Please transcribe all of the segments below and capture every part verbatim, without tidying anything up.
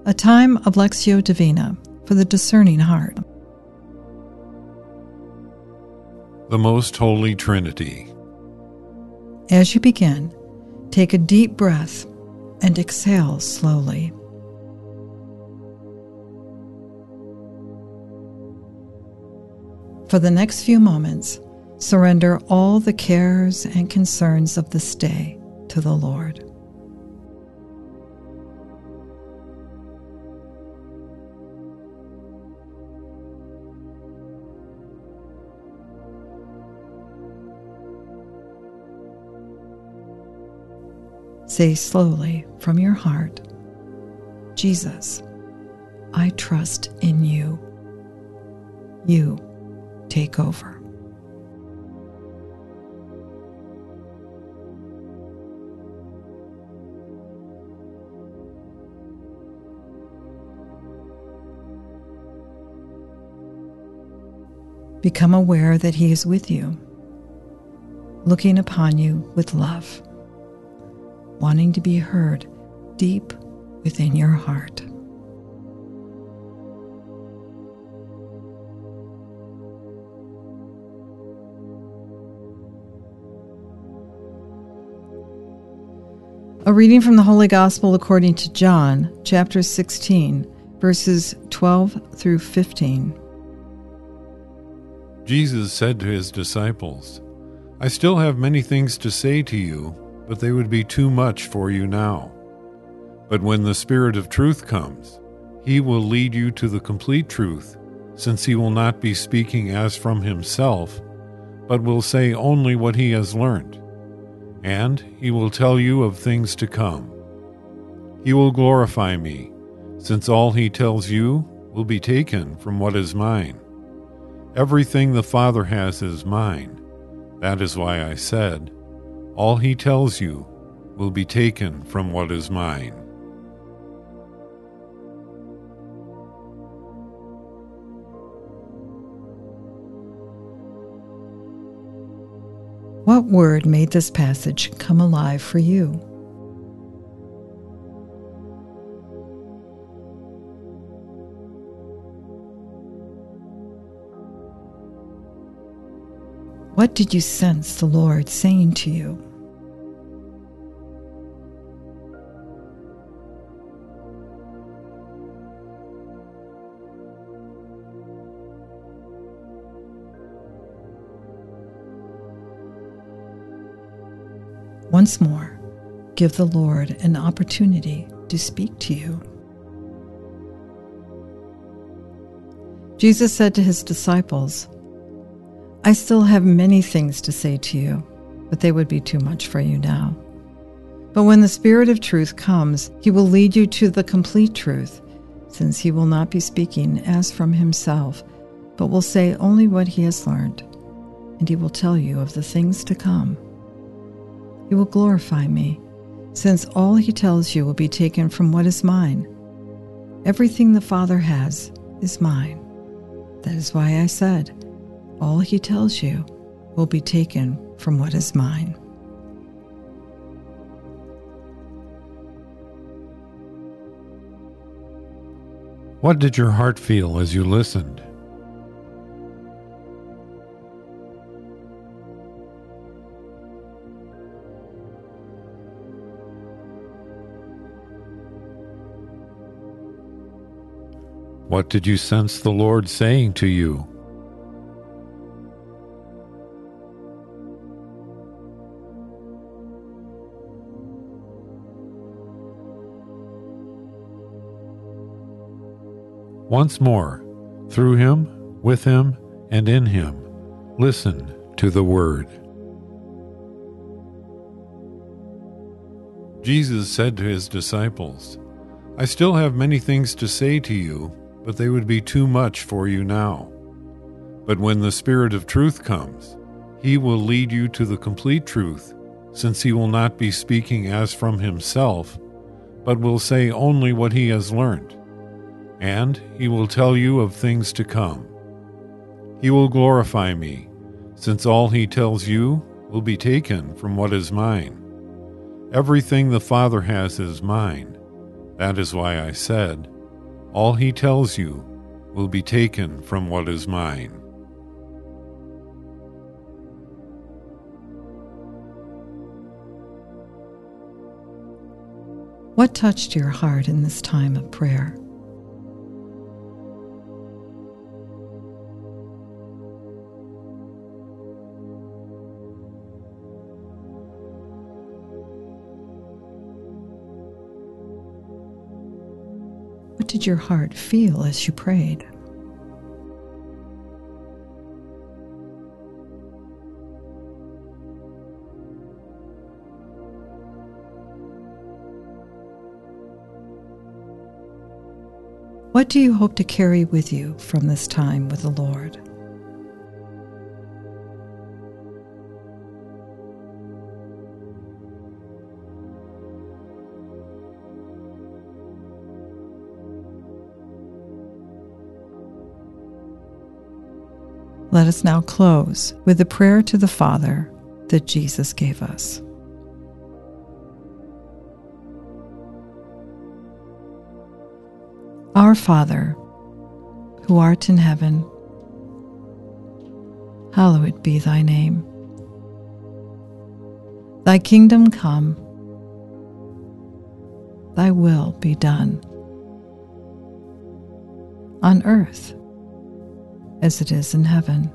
a time of Lectio Divina for the discerning heart. The Most Holy Trinity. As you begin, take a deep breath and exhale slowly. For the next few moments, surrender all the cares and concerns of this day to the Lord. Say slowly from your heart, Jesus, I trust in you. You take over. Become aware that He is with you, looking upon you with love, wanting to be heard deep within your heart. A reading from the Holy Gospel according to John, chapter sixteen, verses twelve through fifteen. Jesus said to his disciples, I still have many things to say to you, but they would be too much for you now. But when the Spirit of truth comes, He will lead you to the complete truth, since He will not be speaking as from Himself, but will say only what He has learned. And He will tell you of things to come. He will glorify me, since all He tells you will be taken from what is mine. Everything the Father has is mine. That is why I said, all He tells you will be taken from what is mine. What word made this passage come alive for you? What did you sense the Lord saying to you? Once more, give the Lord an opportunity to speak to you. Jesus said to His disciples, I still have many things to say to you, but they would be too much for you now. But when the Spirit of truth comes, He will lead you to the complete truth, since He will not be speaking as from Himself, but will say only what He has learned, and He will tell you of the things to come. He will glorify me, since all He tells you will be taken from what is mine. Everything the Father has is mine. That is why I said, all He tells you will be taken from what is mine. What did your heart feel as you listened? What did you sense the Lord saying to you? Once more, through Him, with Him, and in Him, listen to the Word. Jesus said to His disciples, I still have many things to say to you, but they would be too much for you now. But when the Spirit of truth comes, He will lead you to the complete truth, since He will not be speaking as from Himself, but will say only what He has learned. And He will tell you of things to come. He will glorify me, since all He tells you will be taken from what is mine. Everything the Father has is mine. That is why I said, All he tells you will be taken from what is mine. What touched your heart in this time of prayer? What did your heart feel as you prayed? What do you hope to carry with you from this time with the Lord? Let us now close with the prayer to the Father that Jesus gave us. Our Father, who art in heaven, hallowed be thy name. Thy kingdom come, thy will be done, on earth as it is in heaven.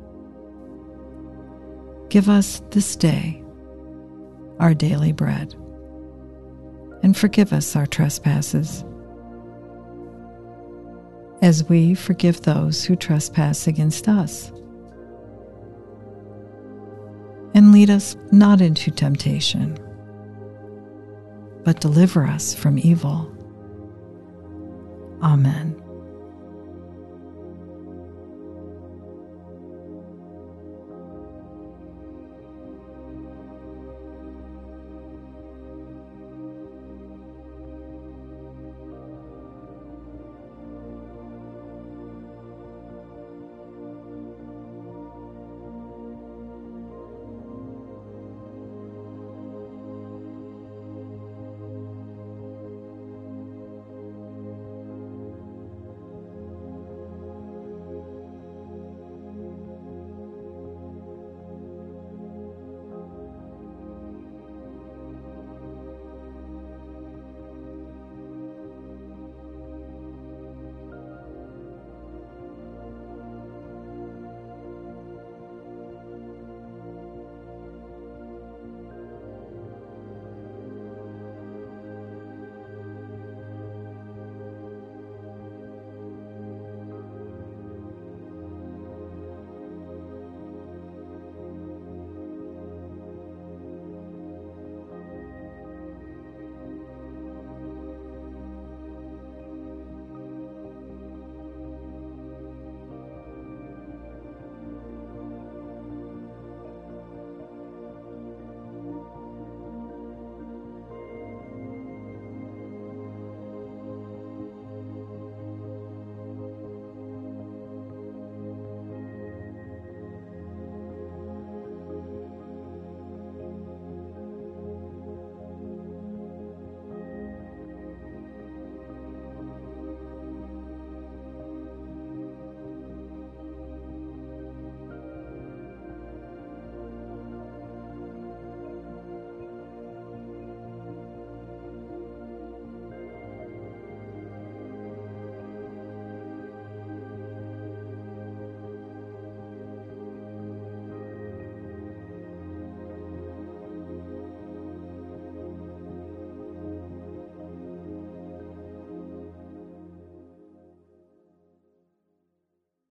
Give us this day our daily bread, and forgive us our trespasses, as we forgive those who trespass against us. And lead us not into temptation, but deliver us from evil. Amen.